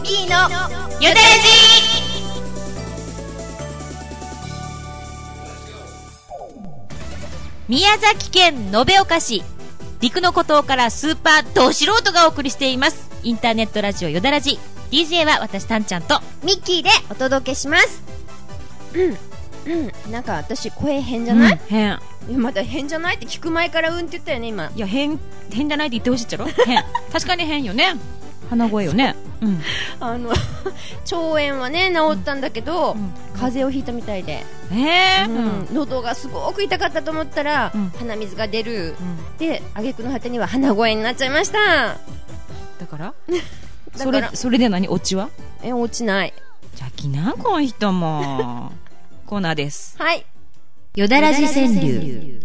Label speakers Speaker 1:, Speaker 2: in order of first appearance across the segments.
Speaker 1: キーのよだれじ宮崎県延岡市陸の孤島からスーパーど素人がお送りしていますインターネットラジオよだらじ。 DJ は私たんちゃんと
Speaker 2: ミッキーでお届けします。なんか私声変じゃない？
Speaker 1: 変。
Speaker 2: まだ変じゃないって聞く前からって言ったよね今。
Speaker 1: いや変じゃないって言ってほしいっちゃろ。変。確かに変よね。鼻声よね。
Speaker 2: 腸炎はね治ったんだけど、風邪をひいたみたいで、喉がすごく痛かったと思ったら、鼻水が出る、で挙句の果てには鼻声になっちゃいました。
Speaker 1: だからそれで何オチは？
Speaker 2: 落ちない。
Speaker 1: じゃあきなこの人もコーナーです。
Speaker 2: はい。
Speaker 1: よだらじ川柳。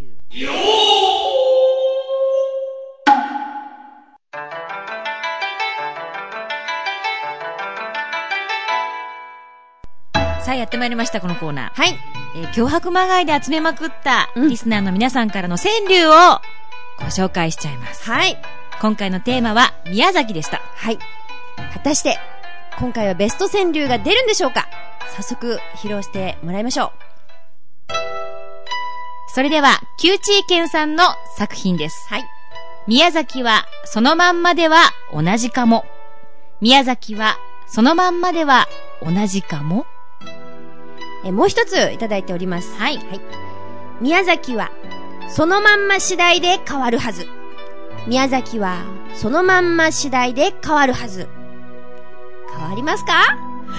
Speaker 1: さあやってまいりましたこのコーナー。
Speaker 2: はい。
Speaker 1: 脅迫まがいで集めまくったリスナーの皆さんからの川柳をご紹介しちゃいます。
Speaker 2: はい。
Speaker 1: 今回のテーマは宮崎でした。
Speaker 2: はい。果たして今回はベスト川柳が出るんでしょうか。早速披露してもらいましょう。
Speaker 1: それではキューチーケンさんの作品です。
Speaker 2: はい。
Speaker 1: 宮崎はそのまんまでは同じかも。宮崎はそのまんまでは同じかも。
Speaker 2: もう一ついただいております。
Speaker 1: はい。
Speaker 2: 宮崎はそのまんま次第で変わるはず。宮崎はそのまんま次第で変わるはず。変わりますか？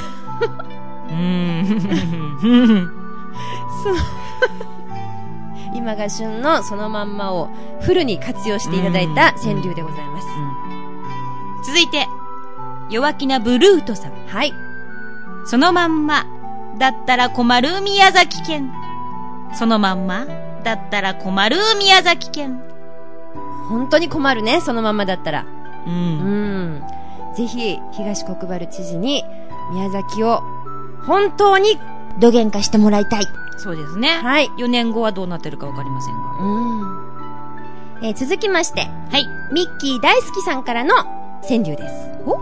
Speaker 2: 今が旬のそのまんまをフルに活用していただいた川柳でございます。
Speaker 1: 続いて弱気なブルートさん。
Speaker 2: はい。
Speaker 1: そのまんまだったら困る宮崎県。そのまんまだったら困る宮崎県。
Speaker 2: 本当に困るね、そのまんまだったら。ぜひ東国原知事に宮崎を本当にどげんかしてもらいたい。
Speaker 1: そうですね。
Speaker 2: はい。
Speaker 1: 4年後はどうなってるかわかりませんが。
Speaker 2: 続きまして、
Speaker 1: はい。
Speaker 2: ミッキー大好きさんからの川柳です。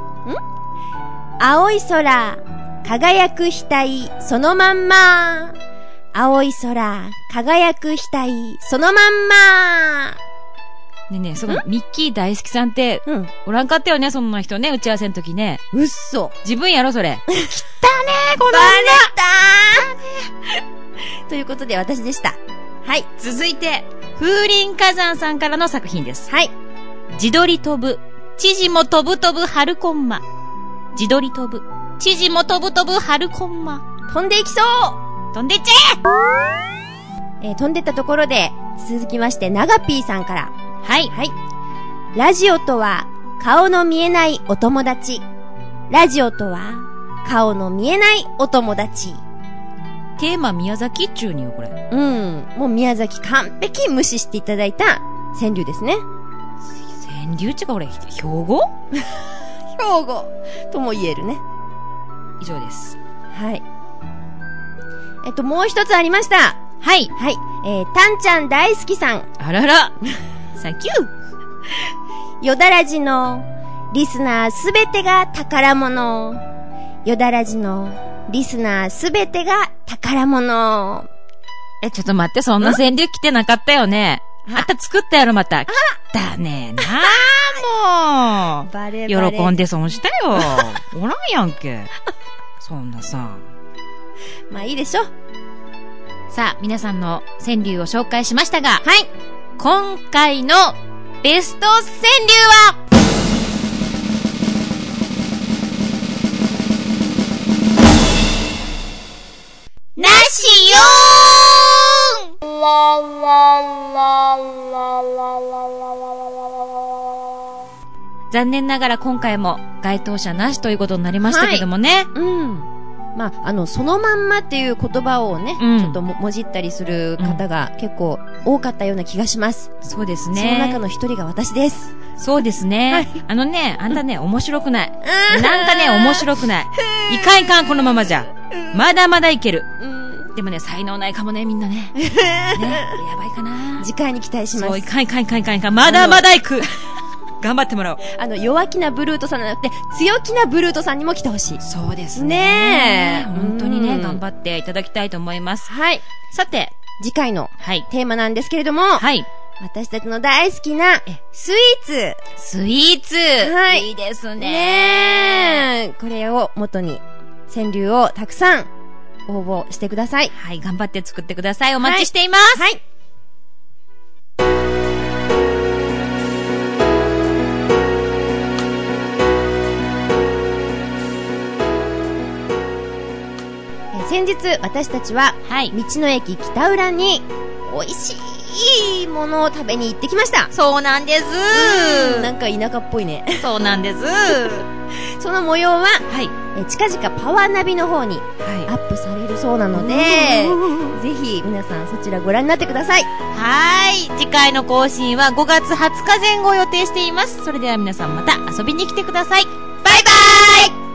Speaker 2: 青い空輝く額そのまんま。青い空輝く額そのまんま。
Speaker 1: ねえねえ、そのミッキー大好きさんって、おらんかったよね、そんな人ね、打ち合わせの時ね。
Speaker 2: うっそ。
Speaker 1: 自分やろ、それ。
Speaker 2: きったねー、この女。バレたーということで私でした。はい。
Speaker 1: 続いて、風林火山さんからの作品です。
Speaker 2: はい。
Speaker 1: 自撮り飛ぶ、知事も飛ぶ飛ぶ春コンマ。自撮り飛ぶ、知事も飛ぶ飛ぶ春コンマ。
Speaker 2: 飛んでいきそう。
Speaker 1: 飛んでっちゃ
Speaker 2: 飛んでったところで、続きまして、ナガピーさんから。
Speaker 1: はい。
Speaker 2: はい。ラジオとは、顔の見えないお友達。ラジオとは、顔の見えないお友達。
Speaker 1: テーマ宮崎っちゅうによ、これ。
Speaker 2: もう宮崎完璧無視していただいた川柳ですね。
Speaker 1: 川柳っちゅうか、これ、兵庫
Speaker 2: 兵庫とも言えるね。
Speaker 1: 以上です。
Speaker 2: はい。もう一つありました。
Speaker 1: はい。
Speaker 2: はい。たんちゃん大好きさん。
Speaker 1: あらら。サンキュ
Speaker 2: ー。よだらじのリスナーすべてが宝物。よだらじのリスナーすべてが宝物。
Speaker 1: ちょっと待って、そんな川柳来てなかったよね。あった作ったやろ、また。来たねえなもう。
Speaker 2: バレバレ。
Speaker 1: 喜んで損したよ。おらんやんけ。そんなさ。
Speaker 2: まあいいでしょ。
Speaker 1: さあ、皆さんの川柳を紹介しましたが。
Speaker 2: はい。
Speaker 1: 今回のベスト川柳はなしよーん。残念ながら今回も該当者なしということになりましたけどもね。
Speaker 2: まあ、そのまんまっていう言葉をね、ちょっともじったりする方が結構多かったような気がします。
Speaker 1: そうですね。
Speaker 2: その中の一人が私です。
Speaker 1: そうですね。はい、あんたね、面白くない。なんかね、面白くない。いかんいかん、このままじゃ。まだまだいける。でもね、才能ないかもね、みんなね。ね、やばいかな。
Speaker 2: 次回に期待します。
Speaker 1: そう、いかん。まだまだいく。 頑張ってもらおう。
Speaker 2: 弱気なブルートさんじゃなくて、強気なブルートさんにも来てほしい。
Speaker 1: そうです
Speaker 2: ね。
Speaker 1: 本当にね、頑張っていただきたいと思います。
Speaker 2: はい。
Speaker 1: さて、
Speaker 2: 次回のテーマなんですけれども、
Speaker 1: はい。
Speaker 2: 私たちの大好きなスイーツ。
Speaker 1: スイーツ。はい。いいです
Speaker 2: ね。これを元に川柳をたくさん応募してください。
Speaker 1: はい、頑張って作ってください。お待ちしています。
Speaker 2: はい。先日私たちは、道の駅北浦に美味しいものを食べに行ってきました。
Speaker 1: そうなんです。
Speaker 2: なんか田舎っぽいね。
Speaker 1: そうなんです。
Speaker 2: その模様は、近々パワーナビの方にアップされるそうなので、ぜひ皆さんそちらご覧になってください。
Speaker 1: はい。次回の更新は5月20日前後を予定しています。それでは皆さんまた遊びに来てください。バイバーイ。